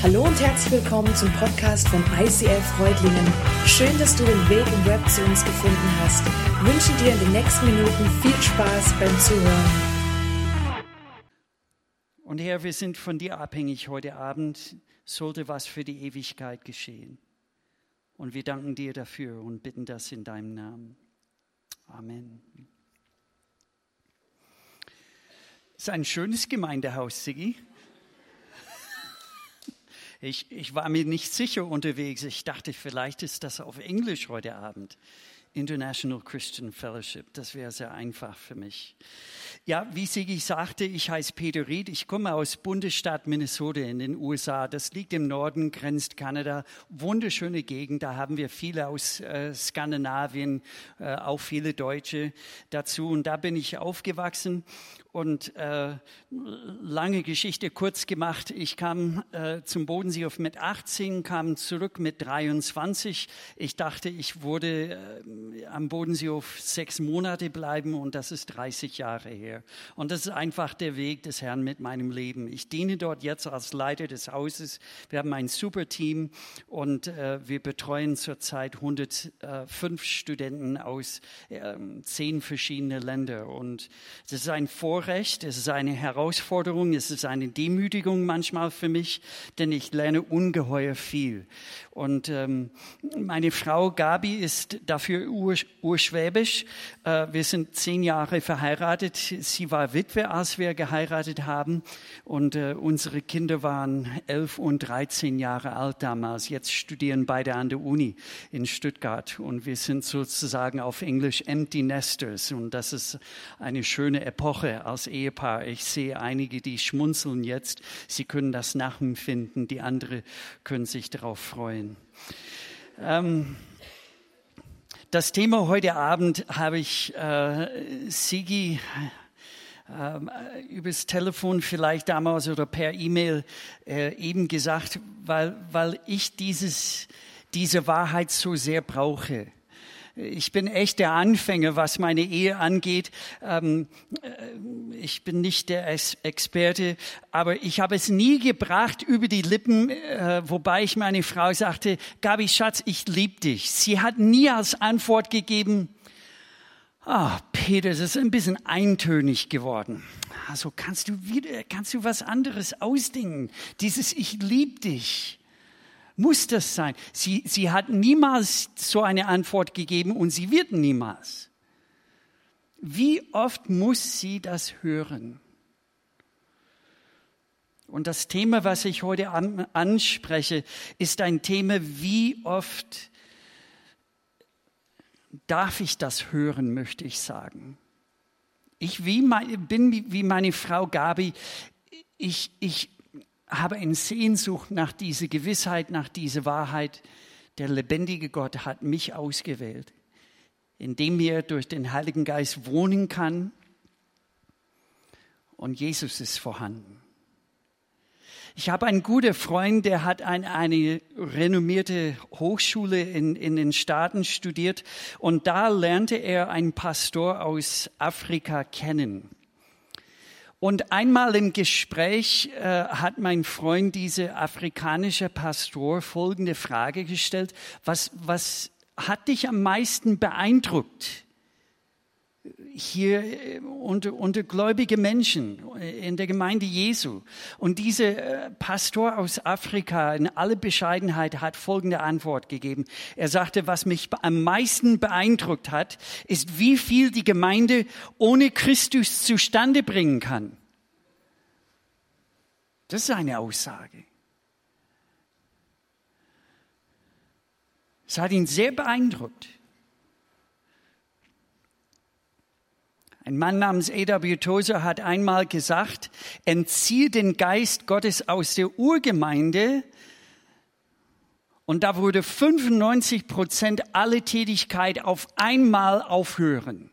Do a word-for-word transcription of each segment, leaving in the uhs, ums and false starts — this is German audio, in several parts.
Hallo und herzlich willkommen zum Podcast von I C F Freudlingen. Schön, dass du den Weg im Web zu uns gefunden hast. Wir wünschen dir in den nächsten Minuten viel Spaß beim Zuhören. Und Herr, wir sind von dir abhängig heute Abend. Sollte was für die Ewigkeit geschehen. Und wir danken dir dafür und bitten das in deinem Namen. Amen. Das ist ein schönes Gemeindehaus, Siggi. Ich, ich war mir nicht sicher unterwegs. Ich dachte, vielleicht ist das auf Englisch heute Abend. International Christian Fellowship. Das wäre sehr einfach für mich. Ja, wie Siggi sagte, ich heiße Peter Ried. Ich komme aus Bundesstaat Minnesota in den U S A. Das liegt im Norden, grenzt Kanada. Wunderschöne Gegend. Da haben wir viele aus äh, Skandinavien, äh, auch viele Deutsche dazu. Und da bin ich aufgewachsen. Und äh, lange Geschichte kurz gemacht. Ich kam äh, zum Bodensee auf mit achtzehn, kam zurück mit dreiundzwanzig. Ich dachte, ich würde äh, am Bodensee auf sechs Monate bleiben und das ist dreißig Jahre her. Und das ist einfach der Weg des Herrn mit meinem Leben. Ich diene dort jetzt als Leiter des Hauses. Wir haben ein super Team und äh, wir betreuen zurzeit hundertfünf Studenten aus äh, zehn verschiedenen Ländern. Und es ist ein Vorrecht. Recht. Es ist eine Herausforderung, es ist eine Demütigung manchmal für mich, denn ich lerne ungeheuer viel. Und ähm, meine Frau Gabi ist dafür ur, urschwäbisch. Äh, wir sind zehn Jahre verheiratet. Sie war Witwe, als wir geheiratet haben. Und äh, unsere Kinder waren elf und dreizehn Jahre alt damals. Jetzt studieren beide an der Uni in Stuttgart. Und wir sind sozusagen auf Englisch Empty Nesters. Und das ist eine schöne Epoche als Ehepaar. Ich sehe einige, die schmunzeln jetzt. Sie können das nachempfinden. Die anderen können sich darauf freuen. Ähm, das Thema heute Abend habe ich äh, Sigi äh, übers Telefon vielleicht damals oder per E-Mail äh, eben gesagt, weil, weil ich dieses, diese Wahrheit so sehr brauche. Ich bin echt der Anfänger, was meine Ehe angeht. Ähm, ich bin nicht der Experte, aber ich habe es nie gebracht über die Lippen, äh, wobei ich meine Frau sagte, Gabi, Schatz, ich liebe dich. Sie hat nie als Antwort gegeben, ah, Peter, das ist ein bisschen eintönig geworden. Also kannst du wieder, kannst du was anderes ausdenken? Dieses Ich liebe dich. Muss das sein? Sie, sie hat niemals so eine Antwort gegeben und sie wird niemals. Wie oft muss sie das hören? Und das Thema, was ich heute an, anspreche, ist ein Thema, wie oft darf ich das hören, möchte ich sagen. Ich wie mein, bin wie meine Frau Gabi, ich, ich habe eine Sehnsucht nach dieser Gewissheit, nach dieser Wahrheit. Der lebendige Gott hat mich ausgewählt, indem er durch den Heiligen Geist wohnen kann und Jesus ist vorhanden. Ich habe einen guten Freund, der hat ein, eine renommierte Hochschule in, in den Staaten studiert und da lernte er einen Pastor aus Afrika kennen. Und einmal im Gespräch äh, hat mein Freund, dieser afrikanische Pastor, folgende Frage gestellt: Was, was hat dich am meisten beeindruckt hier unter, unter gläubige Menschen in der Gemeinde Jesu? Und dieser äh, Pastor aus Afrika in aller Bescheidenheit hat folgende Antwort gegeben. Er sagte, was mich am meisten beeindruckt hat, ist, wie viel die Gemeinde ohne Christus zustande bringen kann. Das ist eine Aussage. Es hat ihn sehr beeindruckt. Ein Mann namens A W Tozer hat einmal gesagt, entziehe den Geist Gottes aus der Urgemeinde und da würde fünfundneunzig Prozent aller Tätigkeit auf einmal aufhören.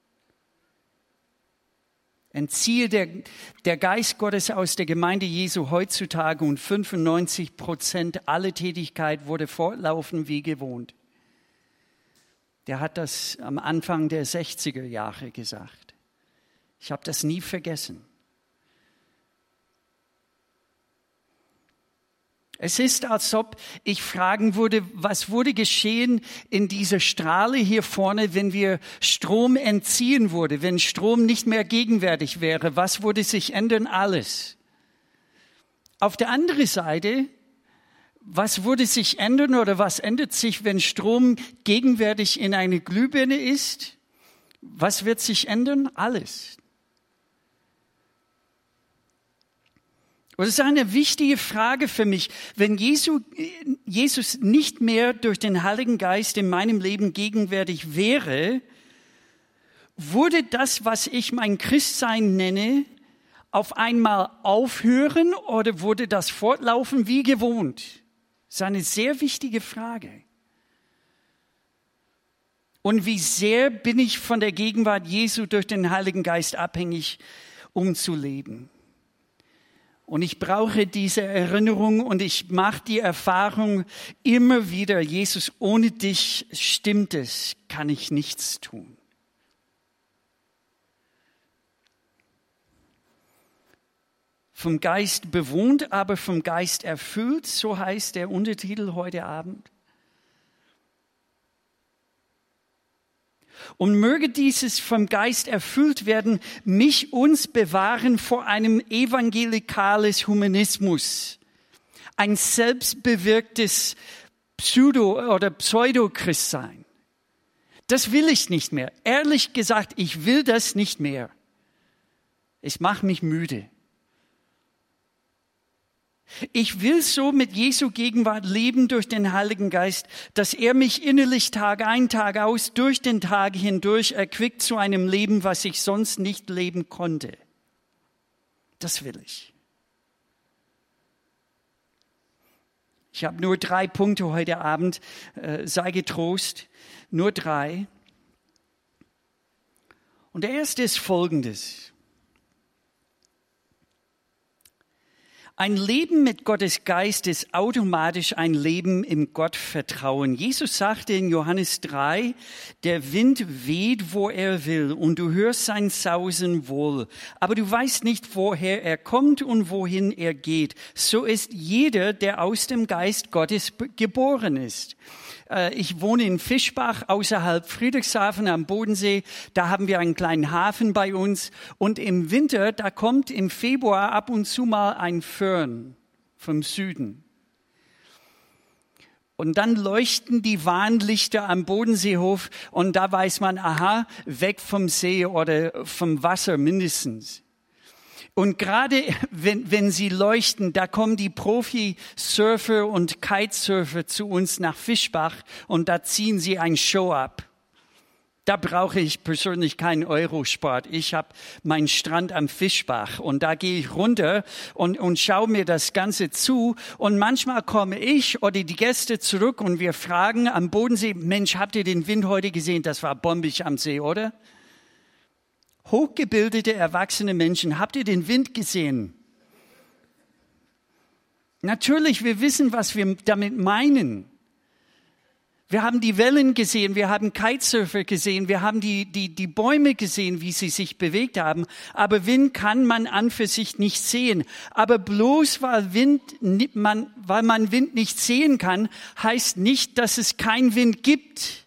Entziehe der, der Geist Gottes aus der Gemeinde Jesu heutzutage und fünfundneunzig Prozent aller Tätigkeit würde fortlaufen wie gewohnt. Der hat das am Anfang der sechziger Jahre gesagt. Ich habe das nie vergessen. Es ist, als ob ich fragen würde, was würde geschehen in dieser Strahle hier vorne, wenn wir Strom entziehen würden, wenn Strom nicht mehr gegenwärtig wäre? Was würde sich ändern? Alles. Auf der anderen Seite, was würde sich ändern oder was ändert sich, wenn Strom gegenwärtig in eine Glühbirne ist? Was wird sich ändern? Alles. Und das ist eine wichtige Frage für mich. Wenn Jesu, Jesus nicht mehr durch den Heiligen Geist in meinem Leben gegenwärtig wäre, würde das, was ich mein Christsein nenne, auf einmal aufhören oder würde das fortlaufen wie gewohnt? Das ist eine sehr wichtige Frage. Und wie sehr bin ich von der Gegenwart Jesu durch den Heiligen Geist abhängig, um zu leben? Und ich brauche diese Erinnerung und ich mache die Erfahrung immer wieder, Jesus, ohne dich stimmt es, kann ich nichts tun. Vom Geist bewohnt, aber vom Geist erfüllt, so heißt der Untertitel heute Abend. Und möge dieses vom Geist erfüllt werden, mich uns bewahren vor einem evangelikales Humanismus, ein selbstbewirktes Pseudo- oder Pseudo-Christsein. Das will ich nicht mehr. Ehrlich gesagt, ich will das nicht mehr. Es macht mich müde. Ich will so mit Jesu Gegenwart leben durch den Heiligen Geist, dass er mich innerlich Tag ein, Tag aus, durch den Tag hindurch erquickt zu einem Leben, was ich sonst nicht leben konnte. Das will ich. Ich habe nur drei Punkte heute Abend, äh, sei getrost, nur drei. Und der erste ist folgendes. Ein Leben mit Gottes Geist ist automatisch ein Leben im Gottvertrauen. Jesus sagte in Johannes drei, der Wind weht, wo er will, und du hörst sein Sausen wohl, aber du weißt nicht, woher er kommt und wohin er geht. So ist jeder, der aus dem Geist Gottes geboren ist. Ich wohne in Fischbach, außerhalb Friedrichshafen am Bodensee. Da haben wir einen kleinen Hafen bei uns. Und im Winter, da kommt im Februar ab und zu mal ein Föhn vom Süden. Und dann leuchten die Warnlichter am Bodenseehof und da weiß man, aha, weg vom See oder vom Wasser mindestens. Und gerade wenn, wenn sie leuchten, da kommen die Profi-Surfer und Kitesurfer zu uns nach Fischbach und da ziehen sie ein Show ab. Da brauche ich persönlich keinen Eurosport. Ich habe meinen Strand am Fischbach und da gehe ich runter und, und schaue mir das Ganze zu. Und manchmal komme ich oder die Gäste zurück und wir fragen am Bodensee, Mensch, habt ihr den Wind heute gesehen? Das war bombig am See, oder? Hochgebildete, erwachsene Menschen, habt ihr den Wind gesehen? Natürlich, wir wissen, was wir damit meinen. Wir haben die Wellen gesehen, wir haben Kitesurfer gesehen, wir haben die, die, die Bäume gesehen, wie sie sich bewegt haben. Aber Wind kann man an für sich nicht sehen. Aber bloß weil, Wind, man, weil man Wind nicht sehen kann, heißt nicht, dass es keinen Wind gibt.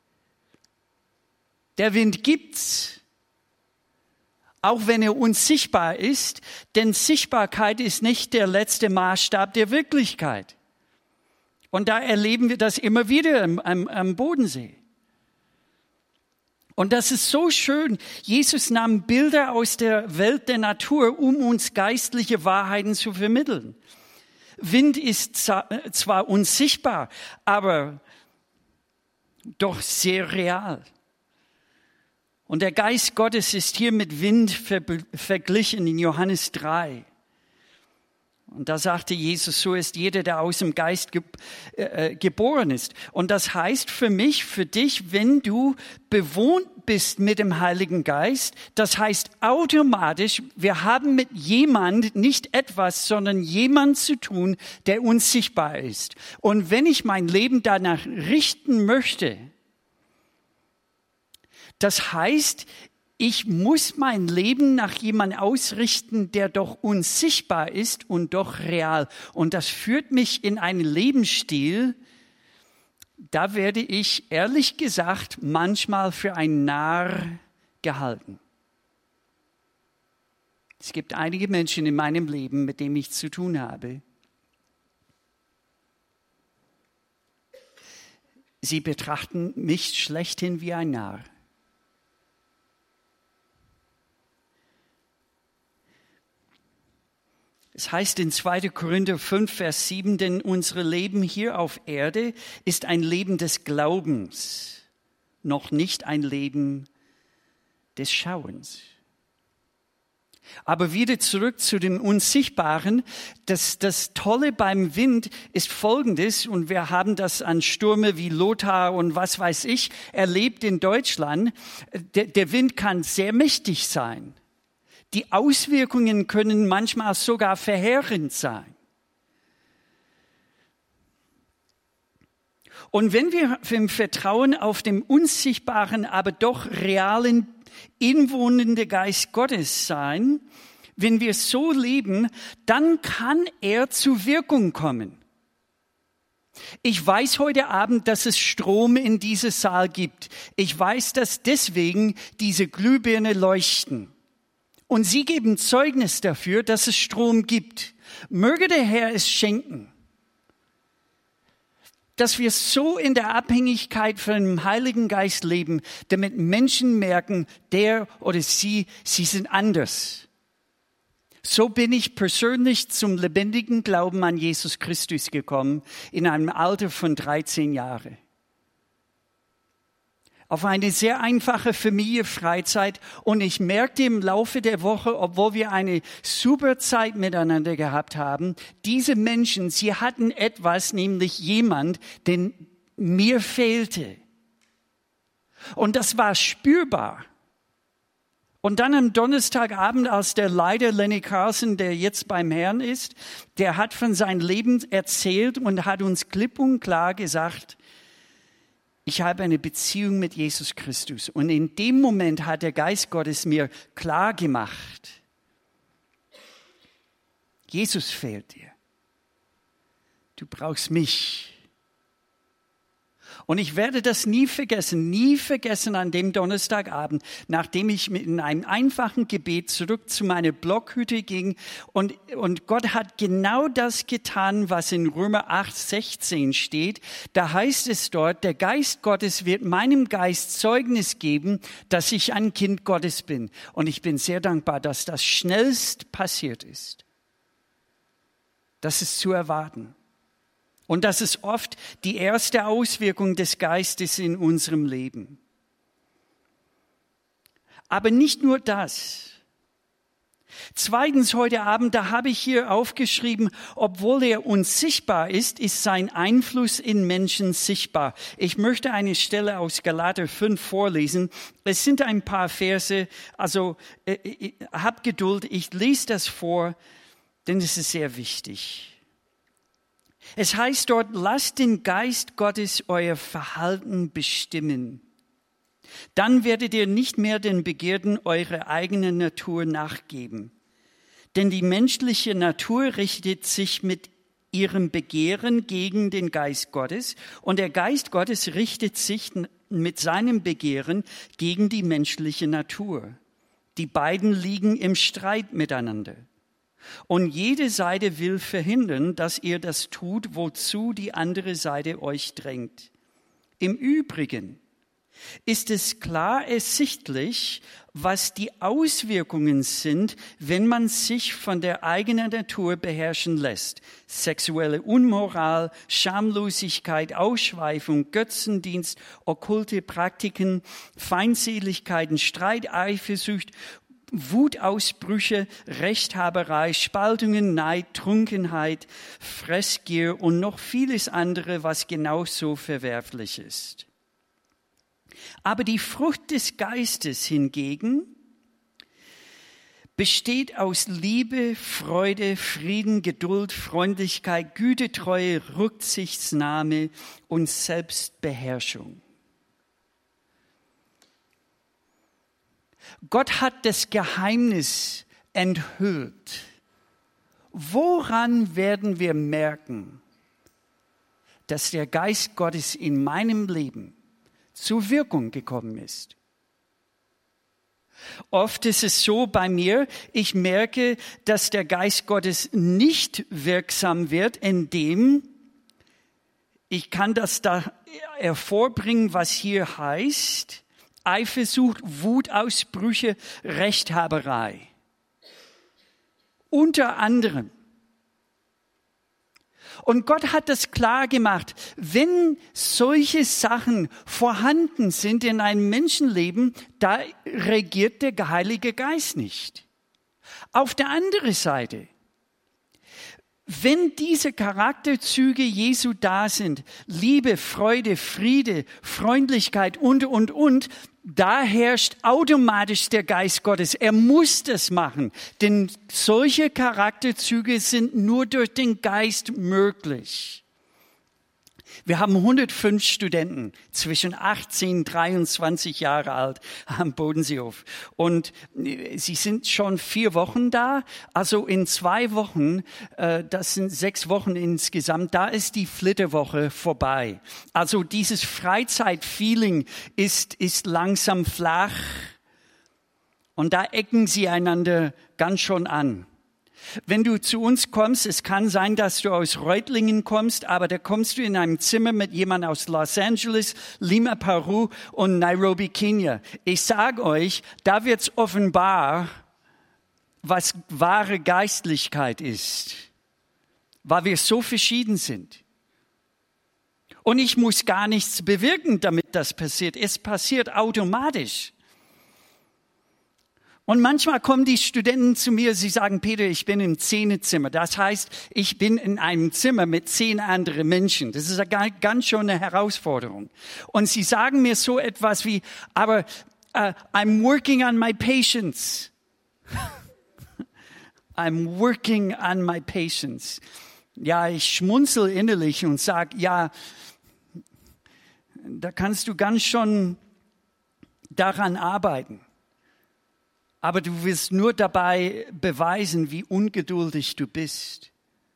Der Wind gibt's. Auch wenn er unsichtbar ist, denn Sichtbarkeit ist nicht der letzte Maßstab der Wirklichkeit. Und da erleben wir das immer wieder am, am, am Bodensee. Und das ist so schön. Jesus nahm Bilder aus der Welt der Natur, um uns geistliche Wahrheiten zu vermitteln. Wind ist zwar unsichtbar, aber doch sehr real. Und der Geist Gottes ist hier mit Wind ver- verglichen in Johannes drei. Und da sagte Jesus, so ist jeder, der aus dem Geist ge- äh, geboren ist. Und das heißt für mich, für dich, wenn du bewohnt bist mit dem Heiligen Geist, das heißt automatisch, wir haben mit jemand nicht etwas, sondern jemand zu tun, der unsichtbar ist. Und wenn ich mein Leben danach richten möchte, das heißt, Ich muss mein Leben nach jemandem ausrichten, der doch unsichtbar ist und doch real. Und das führt mich in einen Lebensstil, da werde ich ehrlich gesagt manchmal für ein Narr gehalten. Es gibt einige Menschen in meinem Leben, mit denen ich zu tun habe. Sie betrachten mich schlechthin wie ein Narr. Es heißt in zweiter Korinther fünf, Vers sieben, denn unser Leben hier auf Erde ist ein Leben des Glaubens, noch nicht ein Leben des Schauens. Aber wieder zurück zu dem Unsichtbaren. Das, das Tolle beim Wind ist Folgendes, und wir haben das an Stürme wie Lothar und was weiß ich erlebt in Deutschland. Der, der Wind kann sehr mächtig sein. Die Auswirkungen können manchmal sogar verheerend sein. Und wenn wir im Vertrauen auf den unsichtbaren, aber doch realen, inwohnenden Geist Gottes sein, wenn wir so leben, dann kann er zur Wirkung kommen. Ich weiß heute Abend, dass es Strom in diesem Saal gibt. Ich weiß, dass deswegen diese Glühbirnen leuchten. Und sie geben Zeugnis dafür, dass es Strom gibt. Möge der Herr es schenken, dass wir so in der Abhängigkeit von dem Heiligen Geist leben, damit Menschen merken, der oder sie, sie sind anders. So bin ich persönlich zum lebendigen Glauben an Jesus Christus gekommen, in einem Alter von dreizehn Jahren. Auf eine sehr einfache Familienfreizeit, und ich merkte im Laufe der Woche, obwohl wir eine super Zeit miteinander gehabt haben, diese Menschen, sie hatten etwas, nämlich jemand, den mir fehlte. Und das war spürbar. Und dann am Donnerstagabend, als der Leiter Lenny Carlson, der jetzt beim Herrn ist, der hat von seinem Leben erzählt und hat uns klipp und klar gesagt, ich habe eine Beziehung mit Jesus Christus. Und in dem Moment hat der Geist Gottes mir klar gemacht, Jesus fehlt dir. Du brauchst mich. Und ich werde das nie vergessen, nie vergessen an dem Donnerstagabend, nachdem ich in einem einfachen Gebet zurück zu meiner Blockhütte ging. Und, und Gott hat genau das getan, was in Römer acht, sechzehn steht. Da heißt es dort, der Geist Gottes wird meinem Geist Zeugnis geben, dass ich ein Kind Gottes bin. Und ich bin sehr dankbar, dass das schnellst passiert ist. Das ist zu erwarten. Und das ist oft die erste Auswirkung des Geistes in unserem Leben. Aber nicht nur das. Zweitens heute Abend, da habe ich hier aufgeschrieben, obwohl er unsichtbar ist, ist sein Einfluss in Menschen sichtbar. Ich möchte eine Stelle aus Galater fünf vorlesen. Es sind ein paar Verse, also äh, hab Geduld, ich lese das vor, denn es ist sehr wichtig. Es heißt dort, lasst den Geist Gottes euer Verhalten bestimmen. Dann werdet ihr nicht mehr den Begierden eurer eigenen Natur nachgeben. Denn die menschliche Natur richtet sich mit ihrem Begehren gegen den Geist Gottes und der Geist Gottes richtet sich mit seinem Begehren gegen die menschliche Natur. Die beiden liegen im Streit miteinander. Und jede Seite will verhindern, dass ihr das tut, wozu die andere Seite euch drängt. Im Übrigen ist es klar ersichtlich, was die Auswirkungen sind, wenn man sich von der eigenen Natur beherrschen lässt. Sexuelle Unmoral, Schamlosigkeit, Ausschweifung, Götzendienst, okkulte Praktiken, Feindseligkeiten, Streit, Eifersucht, Wutausbrüche, Rechthaberei, Spaltungen, Neid, Trunkenheit, Fressgier und noch vieles andere, was genauso verwerflich ist. Aber die Frucht des Geistes hingegen besteht aus Liebe, Freude, Frieden, Geduld, Freundlichkeit, Güte, Treue, Rücksichtsnahme und Selbstbeherrschung. Gott hat das Geheimnis enthüllt. Woran werden wir merken, dass der Geist Gottes in meinem Leben zur Wirkung gekommen ist? Oft ist es so bei mir, ich merke, dass der Geist Gottes nicht wirksam wird, indem ich kann das da hervorbringen, was hier heißt, Eifersucht, Wutausbrüche, Rechthaberei. Unter anderem. Und Gott hat das klar gemacht, wenn solche Sachen vorhanden sind in einem Menschenleben, da regiert der Heilige Geist nicht. Auf der anderen Seite, wenn diese Charakterzüge Jesu da sind, Liebe, Freude, Friede, Freundlichkeit und, und, und, da herrscht automatisch der Geist Gottes. Er muss das machen, denn solche Charakterzüge sind nur durch den Geist möglich. Wir haben hundertfünf Studenten zwischen achtzehn und dreiundzwanzig Jahre alt am Bodenseehof. Und sie sind schon vier Wochen da. Also in zwei Wochen, äh, das sind sechs Wochen insgesamt, da ist die Flitterwoche vorbei. Also dieses Freizeitfeeling ist, ist langsam flach. Und da ecken sie einander ganz schon an. Wenn du zu uns kommst, es kann sein, dass du aus Reutlingen kommst, aber da kommst du in einem Zimmer mit jemandem aus Los Angeles, Lima, Peru und Nairobi, Kenia. Ich sage euch, da wird's offenbar, was wahre Geistlichkeit ist, weil wir so verschieden sind. Und ich muss gar nichts bewirken, damit das passiert. Es passiert automatisch. Und manchmal kommen die Studenten zu mir, sie sagen, Peter, ich bin im Zehnezimmer. Das heißt, ich bin in einem Zimmer mit zehn anderen Menschen. Das ist eine ganz schön eine Herausforderung. Und sie sagen mir so etwas wie, aber uh, I'm working on my patience. I'm working on my patience. Ja, ich schmunzel innerlich und sage, ja, da kannst du ganz schon daran arbeiten. Aber du wirst nur dabei beweisen, wie ungeduldig du bist.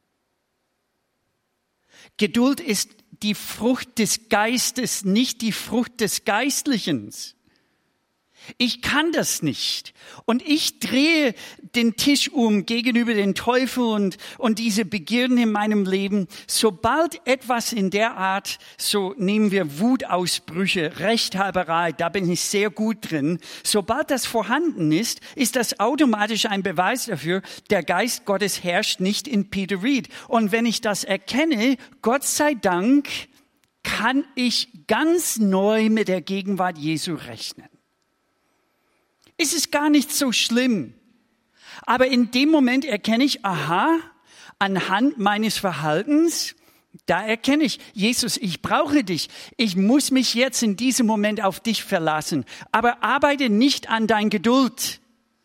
Geduld ist die Frucht des Geistes, nicht die Frucht des Geistlichen. Ich kann das nicht. Und ich drehe den Tisch um gegenüber dem Teufel und, und diese Begierden in meinem Leben. Sobald etwas in der Art, so nehmen wir Wutausbrüche, Rechthaberei, da bin ich sehr gut drin. Sobald das vorhanden ist, ist das automatisch ein Beweis dafür, der Geist Gottes herrscht nicht in Peter Reed. Und wenn ich das erkenne, Gott sei Dank, kann ich ganz neu mit der Gegenwart Jesu rechnen. Es ist gar nicht so schlimm. Aber in dem Moment erkenne ich, aha, anhand meines Verhaltens, da erkenne ich, Jesus, ich brauche dich. Ich muss mich jetzt in diesem Moment auf dich verlassen. Aber arbeite nicht an dein Geduld.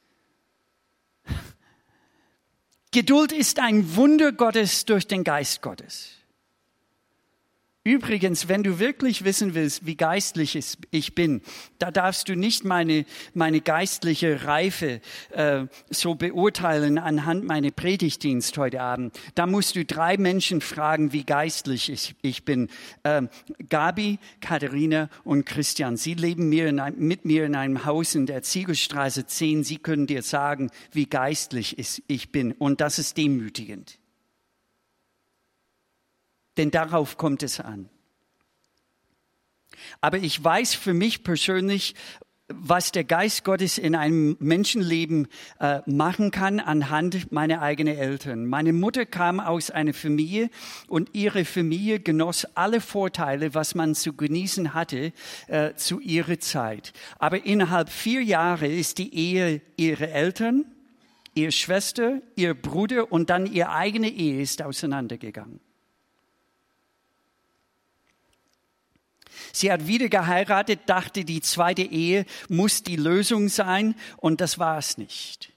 Geduld ist ein Wunder Gottes durch den Geist Gottes. Übrigens, wenn du wirklich wissen willst, wie geistlich ich bin, da darfst du nicht meine, meine geistliche Reife äh, so beurteilen anhand meiner Predigtdienst heute Abend. Da musst du drei Menschen fragen, wie geistlich ich, ich bin. Äh, Gabi, Katharina und Christian. Sie leben mir in ein, mit mir in einem Haus in der Ziegelstraße zehn. Sie können dir sagen, wie geistlich ich bin. Und das ist demütigend. Denn darauf kommt es an. Aber ich weiß für mich persönlich, was der Geist Gottes in einem Menschenleben äh, machen kann anhand meiner eigenen Eltern. Meine Mutter kam aus einer Familie und ihre Familie genoss alle Vorteile, was man zu genießen hatte äh, zu ihrer Zeit. Aber innerhalb vier Jahre ist die Ehe ihrer Eltern, ihre Schwester, ihr Bruder und dann ihre eigene Ehe ist auseinandergegangen. Sie hat wieder geheiratet, dachte, die zweite Ehe muss die Lösung sein und das war es nicht.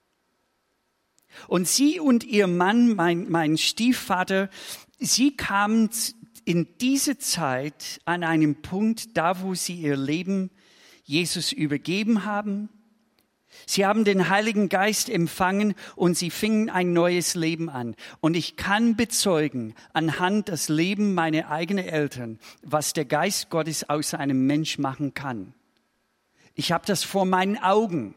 Und sie und ihr Mann, mein, mein Stiefvater, sie kamen in diese Zeit an einem Punkt, da wo sie ihr Leben Jesus übergeben haben, Sie haben den Heiligen Geist empfangen und sie fingen ein neues Leben an. Und ich kann bezeugen, anhand des Lebens meiner eigenen Eltern, was der Geist Gottes aus einem Mensch machen kann. Ich habe das vor meinen Augen.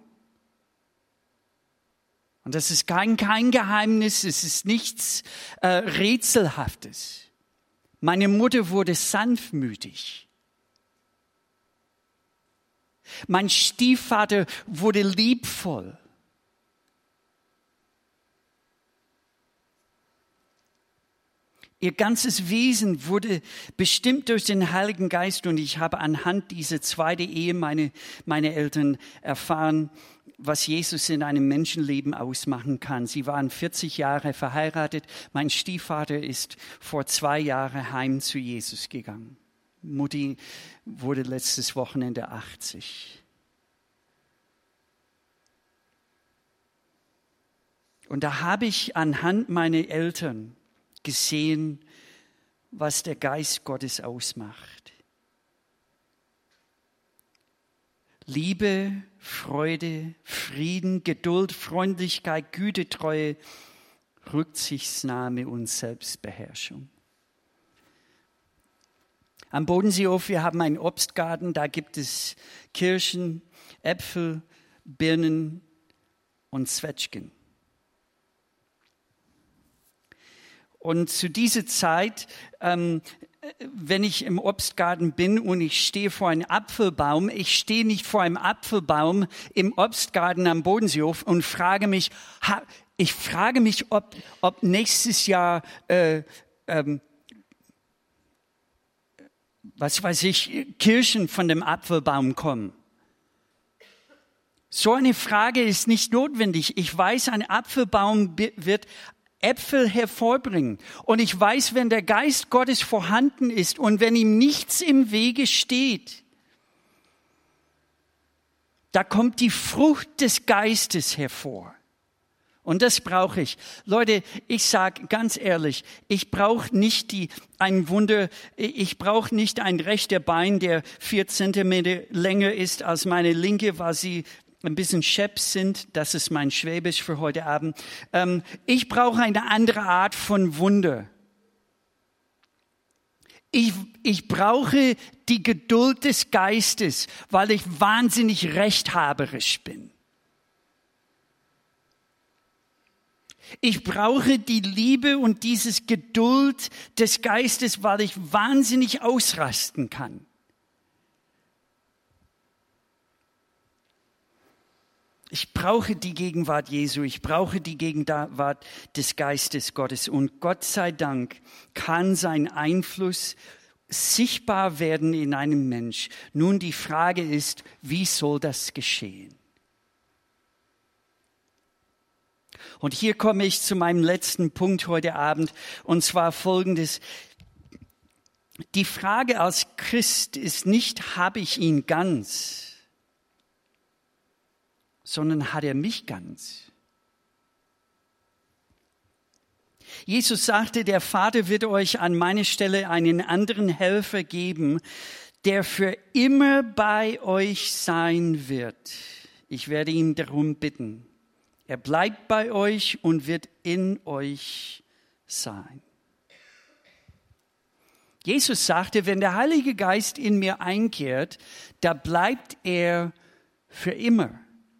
Und das ist kein, kein Geheimnis, es ist nichts äh, Rätselhaftes. Meine Mutter wurde sanftmütig. Mein Stiefvater wurde liebvoll. Ihr ganzes Wesen wurde bestimmt durch den Heiligen Geist und ich habe anhand dieser zweiten Ehe meine, meine Eltern erfahren, was Jesus in einem Menschenleben ausmachen kann. Sie waren vierzig Jahre verheiratet. Mein Stiefvater ist vor zwei Jahren heim zu Jesus gegangen. Mutti wurde letztes Wochenende achtzig. Und da habe ich anhand meiner Eltern gesehen, was der Geist Gottes ausmacht. Liebe, Freude, Frieden, Geduld, Freundlichkeit, Güte, Treue, Rücksichtsnahme und Selbstbeherrschung. Am Bodenseehof, wir haben einen Obstgarten, da gibt es Kirschen, Äpfel, Birnen und Zwetschgen. Und zu dieser Zeit, ähm, wenn ich im Obstgarten bin und ich stehe vor einem Apfelbaum, ich stehe nicht vor einem Apfelbaum im Obstgarten am Bodenseehof und frage mich, ha, ich frage mich, ob, ob nächstes Jahr, äh, ähm, was weiß ich, Kirschen von dem Apfelbaum kommen. So eine Frage ist nicht notwendig. Ich weiß, ein Apfelbaum wird Äpfel hervorbringen. Und ich weiß, wenn der Geist Gottes vorhanden ist und wenn ihm nichts im Wege steht, da kommt die Frucht des Geistes hervor. Und das brauche ich. Leute, ich sage ganz ehrlich, ich brauche nicht die, ein Wunder, ich brauche nicht ein rechter Bein, der vier Zentimeter länger ist als meine linke, weil sie ein bisschen scheps sind. Das ist mein Schwäbisch für heute Abend. Ähm, ich brauche eine andere Art von Wunder. Ich, ich brauche die Geduld des Geistes, weil ich wahnsinnig rechthaberisch bin. Ich brauche die Liebe und dieses Geduld des Geistes, weil ich wahnsinnig ausrasten kann. Ich brauche die Gegenwart Jesu, ich brauche die Gegenwart des Geistes Gottes. Und Gott sei Dank kann sein Einfluss sichtbar werden in einem Mensch. Nun die Frage ist, wie soll das geschehen? Und hier komme ich zu meinem letzten Punkt heute Abend, und zwar Folgendes. Die Frage als Christ ist nicht, habe ich ihn ganz, sondern hat er mich ganz? Jesus sagte, der Vater wird euch an meine Stelle einen anderen Helfer geben, der für immer bei euch sein wird. Ich werde ihn darum bitten. Er bleibt bei euch und wird in euch sein. Jesus sagte, wenn der Heilige Geist in mir einkehrt, da bleibt er für immer.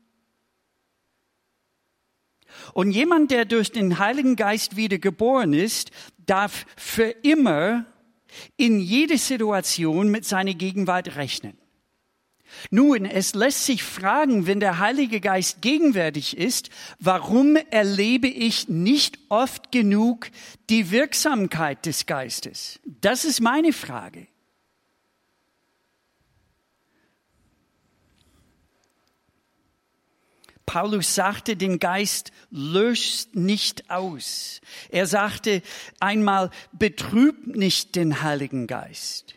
Und jemand, der durch den Heiligen Geist wiedergeboren ist, darf für immer in jede Situation mit seiner Gegenwart rechnen. Nun, es lässt sich fragen, wenn der Heilige Geist gegenwärtig ist, warum erlebe ich nicht oft genug die Wirksamkeit des Geistes? Das ist meine Frage. Paulus sagte, den Geist löscht nicht aus. Er sagte einmal, betrübt nicht den Heiligen Geist.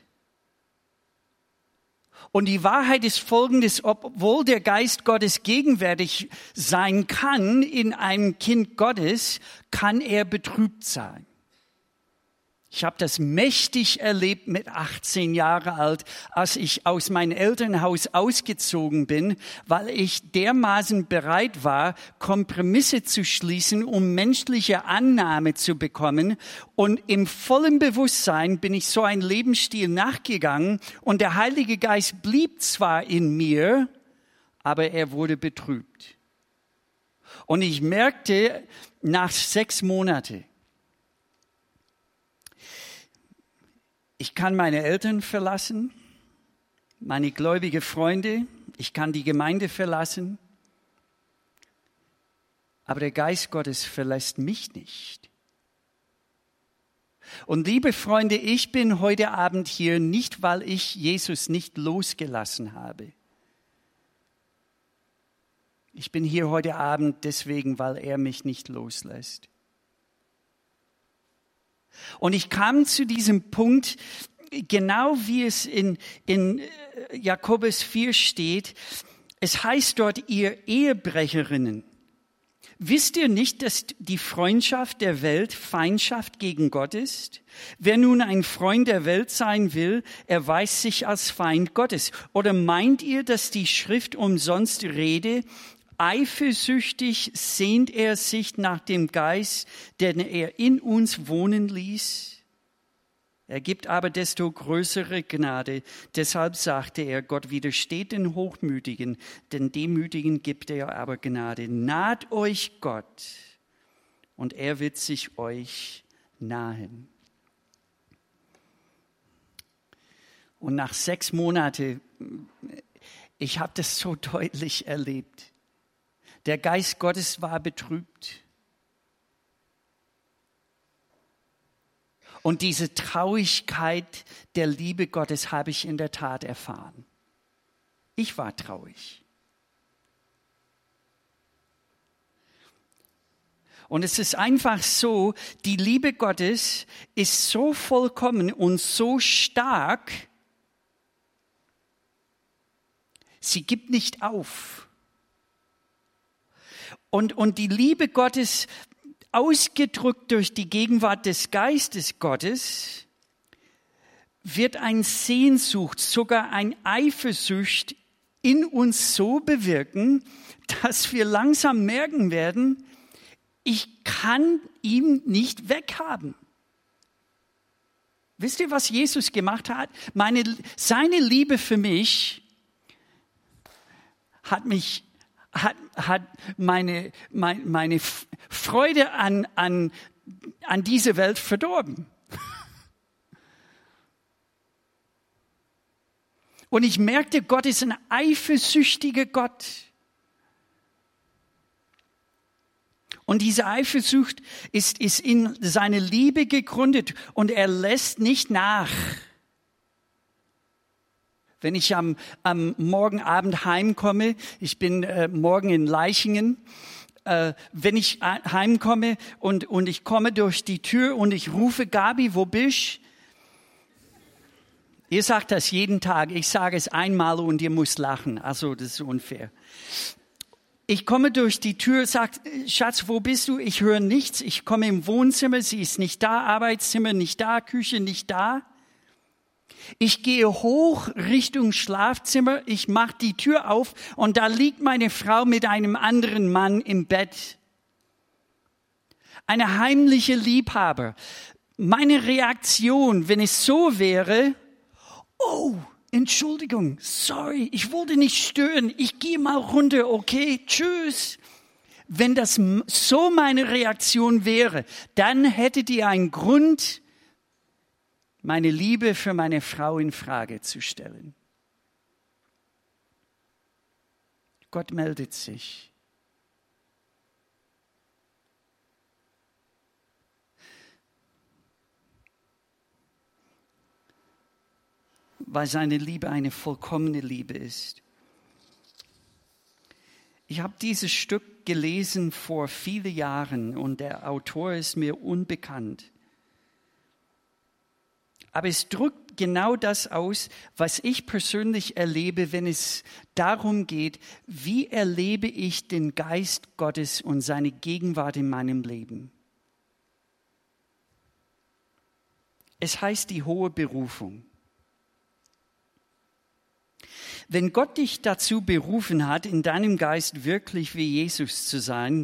Und die Wahrheit ist folgendes, obwohl der Geist Gottes gegenwärtig sein kann in einem Kind Gottes, kann er betrübt sein. Ich habe das mächtig erlebt mit achtzehn Jahren alt, als ich aus meinem Elternhaus ausgezogen bin, weil ich dermaßen bereit war, Kompromisse zu schließen, um menschliche Annahme zu bekommen. Und im vollen Bewusstsein bin ich so ein Lebensstil nachgegangen. Und der Heilige Geist blieb zwar in mir, aber er wurde betrübt. Und ich merkte nach sechs Monaten, ich kann meine Eltern verlassen, meine gläubigen Freunde, ich kann die Gemeinde verlassen, aber der Geist Gottes verlässt mich nicht. Und liebe Freunde, ich bin heute Abend hier nicht, weil ich Jesus nicht losgelassen habe. Ich bin hier heute Abend deswegen, weil er mich nicht loslässt. Und ich kam zu diesem Punkt, genau wie es in, in Jakobus vier steht. Es heißt dort, ihr Ehebrecherinnen, wisst ihr nicht, dass die Freundschaft der Welt Feindschaft gegen Gott ist? Wer nun ein Freund der Welt sein will, erweist sich als Feind Gottes. Oder meint ihr, dass die Schrift umsonst rede? Eifersüchtig sehnt er sich nach dem Geist, den er in uns wohnen ließ. Er gibt aber desto größere Gnade. Deshalb sagte er, Gott widersteht den Hochmütigen, den Demütigen gibt er aber Gnade. Naht euch Gott und er wird sich euch nahen. Und nach sechs Monaten, ich habe das so deutlich erlebt. Der Geist Gottes war betrübt. Und diese Traurigkeit der Liebe Gottes habe ich in der Tat erfahren. Ich war traurig. Und es ist einfach so, die Liebe Gottes ist so vollkommen und so stark, sie gibt nicht auf. Und, und die Liebe Gottes, ausgedrückt durch die Gegenwart des Geistes Gottes, wird ein Sehnsucht, sogar ein Eifersucht in uns so bewirken, dass wir langsam merken werden, ich kann ihn nicht weghaben. Wisst ihr, was Jesus gemacht hat? Meine, seine Liebe für mich hat mich hat, hat meine, meine, meine Freude an, an, an diese Welt verdorben. Und ich merkte, Gott ist ein eifersüchtiger Gott. Und diese Eifersucht ist, ist in seine Liebe gegründet und er lässt nicht nach. Wenn ich am, am Morgenabend heimkomme, ich bin äh, morgen in Leichingen, äh, wenn ich heimkomme und, und ich komme durch die Tür und ich rufe, Gabi, wo bist du? Ihr sagt das jeden Tag, ich sage es einmal und ihr müsst lachen, also das ist unfair. Ich komme durch die Tür, sagt, Schatz, wo bist du? Ich höre nichts, ich komme im Wohnzimmer, sie ist nicht da, Arbeitszimmer nicht da, Küche nicht da. Ich gehe hoch Richtung Schlafzimmer, ich mache die Tür auf und da liegt meine Frau mit einem anderen Mann im Bett. Eine heimliche Liebhaber. Meine Reaktion, wenn es so wäre, oh, Entschuldigung, sorry, ich wollte nicht stören, ich gehe mal runter, okay, tschüss. Wenn das so meine Reaktion wäre, dann hättet ihr einen Grund, meine Liebe für meine Frau in Frage zu stellen. Gott meldet sich. Weil seine Liebe eine vollkommene Liebe ist. Ich habe dieses Stück gelesen vor vielen Jahren und der Autor ist mir unbekannt. Aber es drückt genau das aus, was ich persönlich erlebe, wenn es darum geht, wie erlebe ich den Geist Gottes und seine Gegenwart in meinem Leben. Es heißt die hohe Berufung. Wenn Gott dich dazu berufen hat, in deinem Geist wirklich wie Jesus zu sein,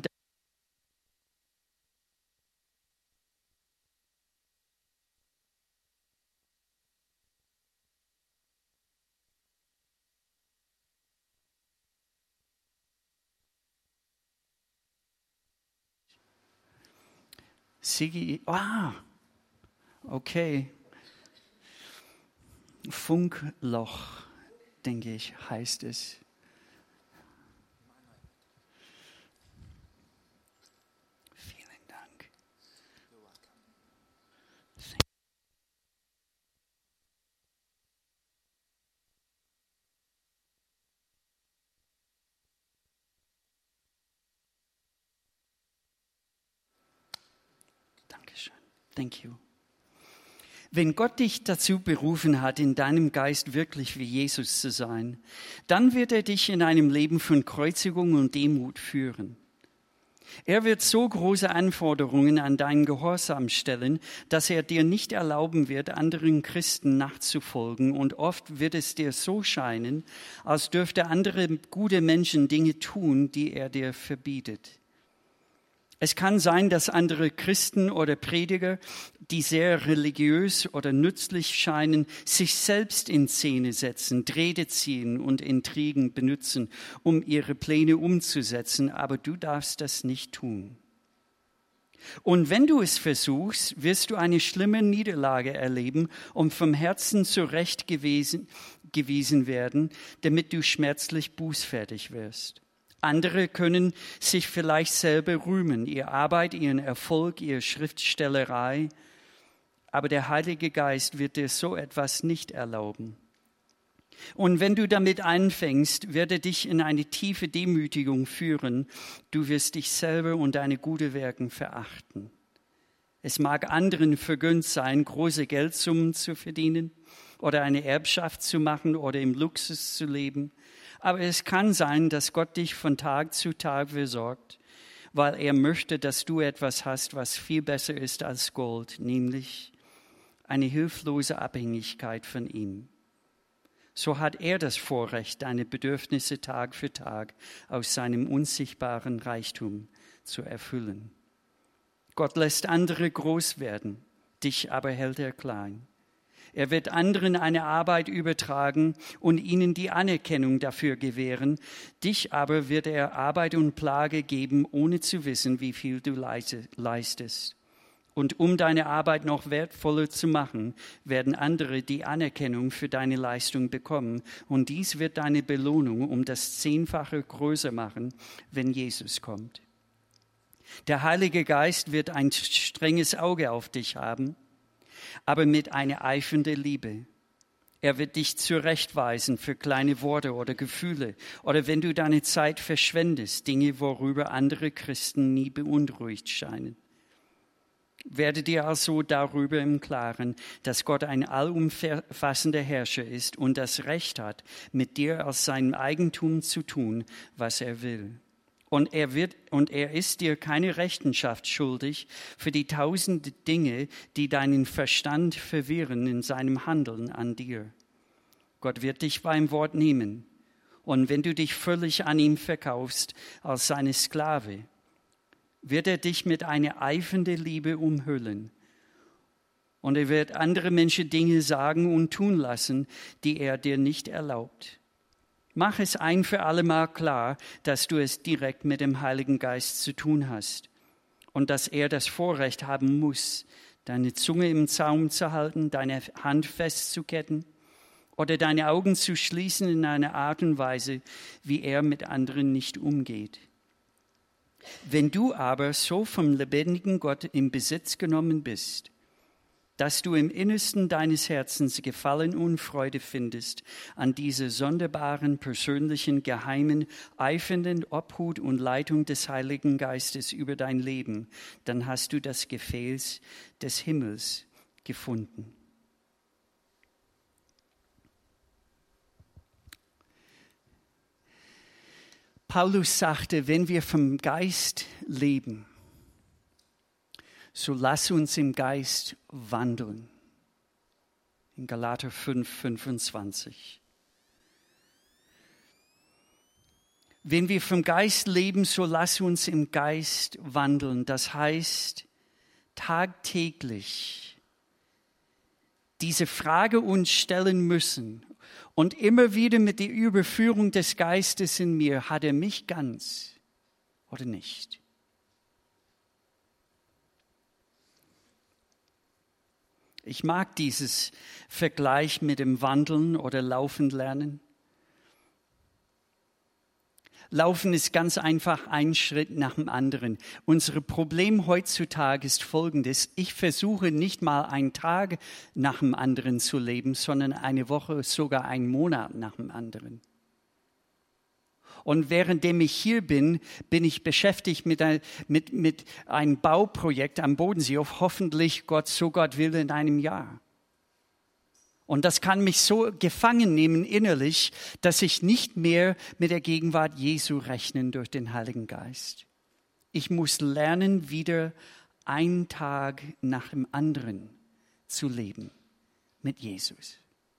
Sigi, ah, okay. Funkloch, denke ich, heißt es. Vielen Dank. Dankeschön. Thank you. Wenn Gott dich dazu berufen hat, in deinem Geist wirklich wie Jesus zu sein, dann wird er dich in einem Leben von Kreuzigung und Demut führen. Er wird so große Anforderungen an deinen Gehorsam stellen, dass er dir nicht erlauben wird, anderen Christen nachzufolgen. Und oft wird es dir so scheinen, als dürfte andere gute Menschen Dinge tun, die er dir verbietet. Es kann sein, dass andere Christen oder Prediger, die sehr religiös oder nützlich scheinen, sich selbst in Szene setzen, Drähte ziehen und Intrigen benutzen, um ihre Pläne umzusetzen, aber du darfst das nicht tun. Und wenn du es versuchst, wirst du eine schlimme Niederlage erleben und vom Herzen zurechtgewiesen gewiesen werden, damit du schmerzlich bußfertig wirst. Andere können sich vielleicht selber rühmen, ihre Arbeit, ihren Erfolg, ihre Schriftstellerei. Aber der Heilige Geist wird dir so etwas nicht erlauben. Und wenn du damit anfängst, wird er dich in eine tiefe Demütigung führen. Du wirst dich selber und deine guten Werke verachten. Es mag anderen vergönnt sein, große Geldsummen zu verdienen oder eine Erbschaft zu machen oder im Luxus zu leben. Aber es kann sein, dass Gott dich von Tag zu Tag versorgt, weil er möchte, dass du etwas hast, was viel besser ist als Gold, nämlich eine hilflose Abhängigkeit von ihm. So hat er das Vorrecht, deine Bedürfnisse Tag für Tag aus seinem unsichtbaren Reichtum zu erfüllen. Gott lässt andere groß werden, dich aber hält er klein. Er wird anderen eine Arbeit übertragen und ihnen die Anerkennung dafür gewähren. Dich aber wird er Arbeit und Plage geben, ohne zu wissen, wie viel du leistest. Und um deine Arbeit noch wertvoller zu machen, werden andere die Anerkennung für deine Leistung bekommen. Und dies wird deine Belohnung um das Zehnfache größer machen, wenn Jesus kommt. Der Heilige Geist wird ein strenges Auge auf dich haben, aber mit einer eifernden Liebe. Er wird dich zurechtweisen für kleine Worte oder Gefühle oder wenn du deine Zeit verschwendest, Dinge, worüber andere Christen nie beunruhigt scheinen. Werde dir also darüber im Klaren, dass Gott ein allumfassender Herrscher ist und das Recht hat, mit dir als seinem Eigentum zu tun, was er will. Und er wird, und er ist dir keine Rechenschaft schuldig für die tausend Dinge, die deinen Verstand verwirren in seinem Handeln an dir. Gott wird dich beim Wort nehmen. Und wenn du dich völlig an ihm verkaufst als seine Sklave, wird er dich mit einer eifernden Liebe umhüllen. Und er wird andere Menschen Dinge sagen und tun lassen, die er dir nicht erlaubt. Mach es ein für allemal klar, dass du es direkt mit dem Heiligen Geist zu tun hast und dass er das Vorrecht haben muss, deine Zunge im Zaum zu halten, deine Hand festzuketten oder deine Augen zu schließen in einer Art und Weise, wie er mit anderen nicht umgeht. Wenn du aber so vom lebendigen Gott in Besitz genommen bist, dass du im Innersten deines Herzens Gefallen und Freude findest an dieser sonderbaren, persönlichen, geheimen, eifernden Obhut und Leitung des Heiligen Geistes über dein Leben, dann hast du das Gefäß des Himmels gefunden. Paulus sagte, wenn wir vom Geist leben, so lass uns im Geist wandeln. In Galater fünf, fünfundzwanzig. Wenn wir vom Geist leben, so lass uns im Geist wandeln. Das heißt, tagtäglich diese Frage uns stellen müssen und immer wieder mit der Überführung des Geistes in mir, hat er mich ganz oder nicht? Ich mag dieses Vergleich mit dem Wandeln oder Laufen lernen. Laufen ist ganz einfach ein Schritt nach dem anderen. Unser Problem heutzutage ist folgendes. Ich versuche nicht mal einen Tag nach dem anderen zu leben, sondern eine Woche, sogar einen Monat nach dem anderen. Und währenddem ich hier bin, bin ich beschäftigt mit, ein, mit, mit einem Bauprojekt am Bodensee, auf hoffentlich, Gott, so Gott will, in einem Jahr. Und das kann mich so gefangen nehmen innerlich, dass ich nicht mehr mit der Gegenwart Jesu rechnen durch den Heiligen Geist. Ich muss lernen, wieder einen Tag nach dem anderen zu leben mit Jesus.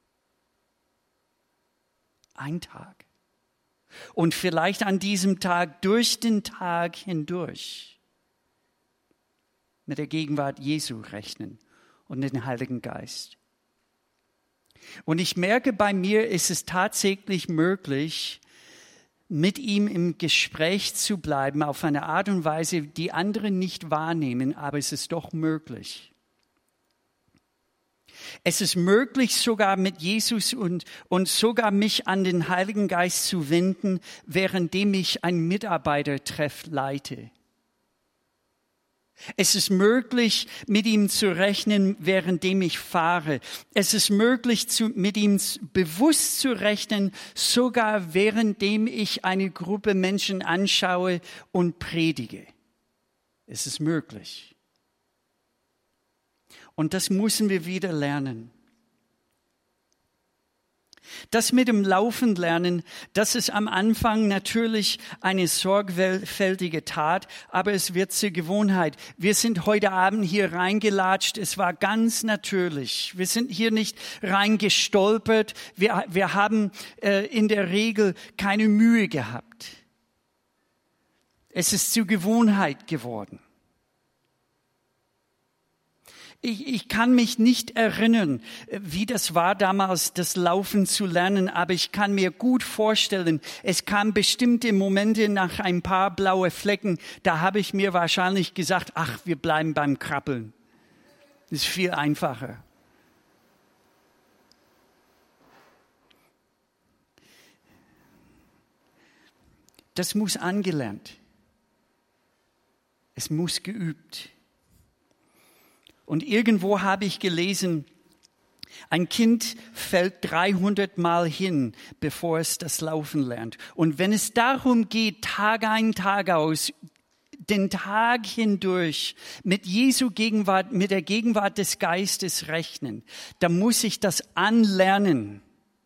Ein Tag. Und vielleicht an diesem Tag, durch den Tag hindurch, mit der Gegenwart Jesu rechnen und den Heiligen Geist. Und ich merke, bei mir ist es tatsächlich möglich, mit ihm im Gespräch zu bleiben, auf eine Art und Weise, die andere nicht wahrnehmen, aber es ist doch möglich. Es ist möglich, sogar mit Jesus und, und sogar mich an den Heiligen Geist zu wenden, währenddem ich ein Mitarbeitertreff leite. Es ist möglich, mit ihm zu rechnen, währenddem ich fahre. Es ist möglich, zu, mit ihm bewusst zu rechnen, sogar währenddem ich eine Gruppe Menschen anschaue und predige. Es ist möglich. Und das müssen wir wieder lernen. Das mit dem Laufen lernen, das ist am Anfang natürlich eine sorgfältige Tat, aber es wird zur Gewohnheit. Wir sind heute Abend hier reingelatscht, es war ganz natürlich. Wir sind hier nicht reingestolpert, wir, wir haben äh, in der Regel keine Mühe gehabt. Es ist zur Gewohnheit geworden. Ich, ich kann mich nicht erinnern, wie das war damals, das Laufen zu lernen, aber ich kann mir gut vorstellen, es kamen bestimmte Momente nach ein paar blaue Flecken, da habe ich mir wahrscheinlich gesagt, ach, wir bleiben beim Krabbeln. Das ist viel einfacher. Das muss angelernt. Es muss geübt. Und irgendwo habe ich gelesen, ein Kind fällt dreihundert Mal hin, bevor es das Laufen lernt. Und wenn es darum geht, Tag ein, Tag aus, den Tag hindurch mit Jesu Gegenwart, mit der Gegenwart des Geistes rechnen, dann muss ich das anlernen.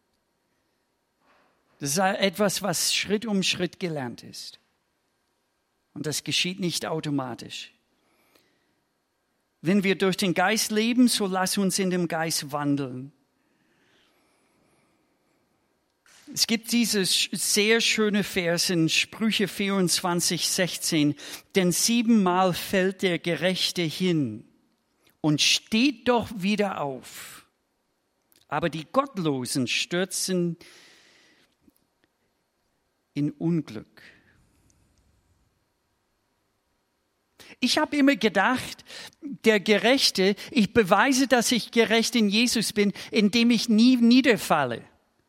Das ist etwas, was Schritt um Schritt gelernt ist. Und das geschieht nicht automatisch. Wenn wir durch den Geist leben, so lass uns in dem Geist wandeln. Es gibt dieses sehr schöne Vers in Sprüche vierundzwanzig, sechzehn. Denn siebenmal fällt der Gerechte hin und steht doch wieder auf. Aber die Gottlosen stürzen in Unglück. Ich habe immer gedacht, der Gerechte, ich beweise, dass ich gerecht in Jesus bin, indem ich nie niederfalle.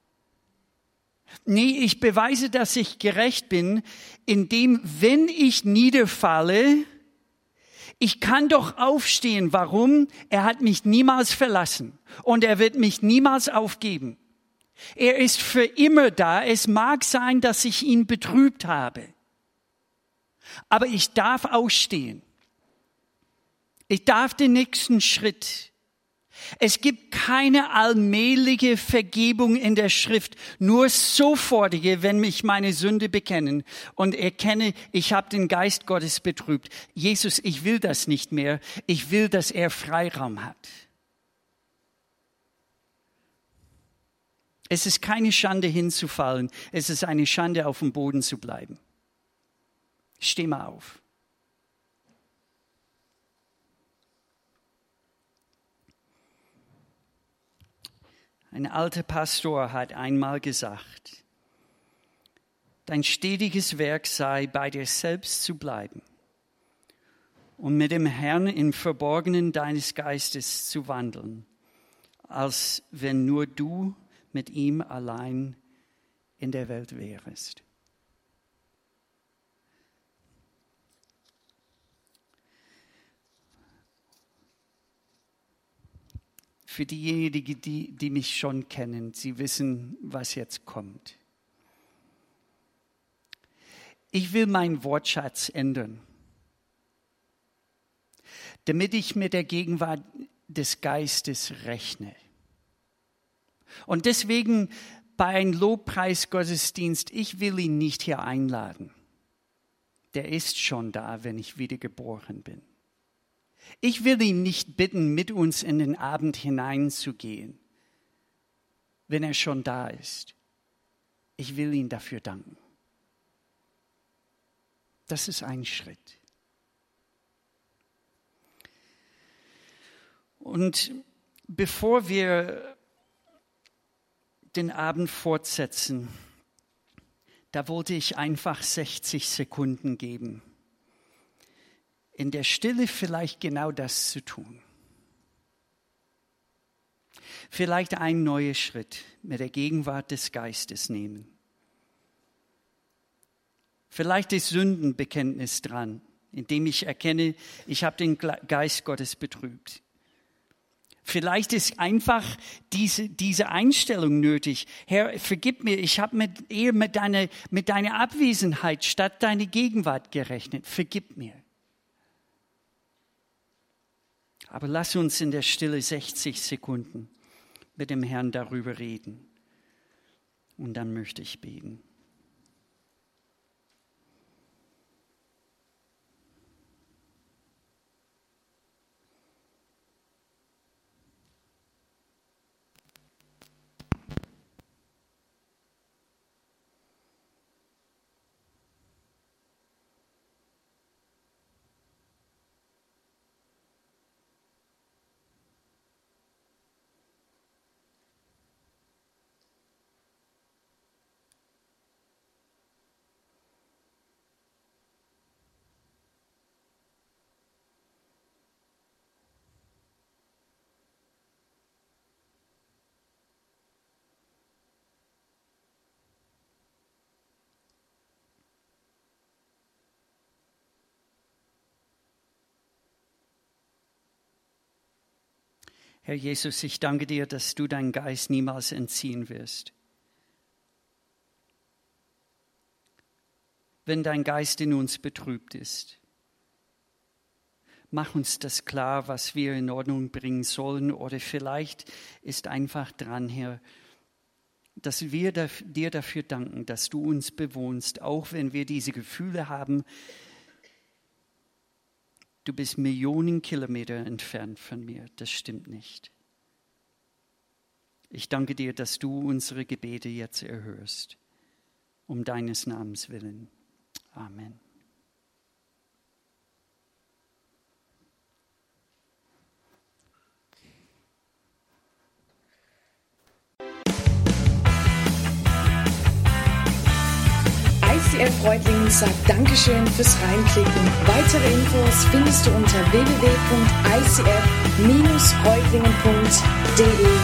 Nee, ich beweise, dass ich gerecht bin, indem, wenn ich niederfalle, ich kann doch aufstehen. Warum? Er hat mich niemals verlassen und er wird mich niemals aufgeben. Er ist für immer da. Es mag sein, dass ich ihn betrübt habe. Aber ich darf ausstehen. Ich darf den nächsten Schritt. Es gibt keine allmähliche Vergebung in der Schrift, nur sofortige, wenn ich meine Sünde bekennen und erkenne, ich habe den Geist Gottes betrübt. Jesus, ich will das nicht mehr. Ich will, dass er Freiraum hat. Es ist keine Schande hinzufallen, es ist eine Schande auf dem Boden zu bleiben. Steh mal auf. Ein alter Pastor hat einmal gesagt, dein stetiges Werk sei, bei dir selbst zu bleiben und mit dem Herrn im Verborgenen deines Geistes zu wandeln, als wenn nur du mit ihm allein in der Welt wärest. Für diejenigen, die, die mich schon kennen, sie wissen, was jetzt kommt. Ich will meinen Wortschatz ändern, damit ich mit der Gegenwart des Geistes rechne. Und deswegen bei einem Lobpreisgottesdienst, ich will ihn nicht hier einladen. Der ist schon da, wenn ich wiedergeboren bin. Ich will ihn nicht bitten, mit uns in den Abend hineinzugehen, wenn er schon da ist. Ich will ihn dafür danken. Das ist ein Schritt. Und bevor wir den Abend fortsetzen, da wollte ich einfach sechzig Sekunden geben, in der Stille vielleicht genau das zu tun. Vielleicht einen neuen Schritt mit der Gegenwart des Geistes nehmen. Vielleicht ist Sündenbekenntnis dran, indem ich erkenne, ich habe den Geist Gottes betrübt. Vielleicht ist einfach diese, diese Einstellung nötig. Herr, vergib mir, ich habe mit, eher mit deiner, mit deiner Abwesenheit statt deiner Gegenwart gerechnet. Vergib mir. Aber lass uns in der Stille sechzig Sekunden mit dem Herrn darüber reden. Und dann möchte ich beten. Herr Jesus, ich danke dir, dass du deinen Geist niemals entziehen wirst. Wenn dein Geist in uns betrübt ist, mach uns das klar, was wir in Ordnung bringen sollen. Oder vielleicht ist einfach dran, Herr, dass wir dir dafür danken, dass du uns bewohnst, auch wenn wir diese Gefühle haben. Du bist Millionen Kilometer entfernt von mir. Das stimmt nicht. Ich danke dir, dass du unsere Gebete jetzt erhörst. Um deines Namens willen. Amen. I C F Reutlingen sagt Dankeschön fürs Reinklicken. Weitere Infos findest du unter w w w punkt i c f Bindestrich reutlingen punkt d e.